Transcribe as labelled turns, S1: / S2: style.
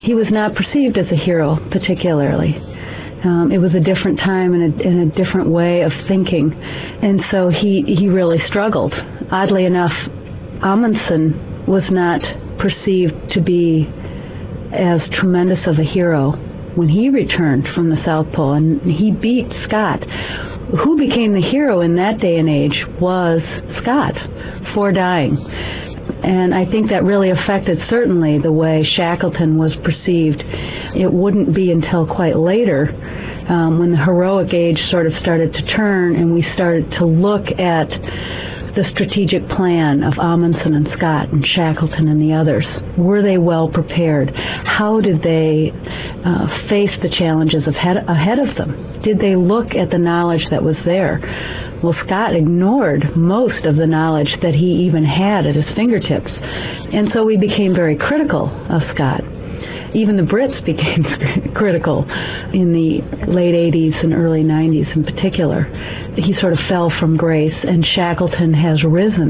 S1: He was not perceived as a hero, particularly. It was a different time and a different way of thinking, and so he really struggled. Oddly enough, Amundsen was not perceived to be as tremendous of a hero when he returned from the South Pole, and he beat Scott. Who became the hero in that day and age was Scott, for dying. And I think that really affected certainly the way Shackleton was perceived. It wouldn't be until quite later, when the heroic age sort of started to turn and we started to look at the strategic plan of Amundsen and Scott and Shackleton and the others. Were they well prepared? How did they face the challenges ahead of them? Did they look at the knowledge that was there? Well, Scott ignored most of the knowledge that he even had at his fingertips. And so we became very critical of Scott. Even the Brits became critical in the late 80s and early 90s in particular. He sort of fell from grace, and Shackleton has risen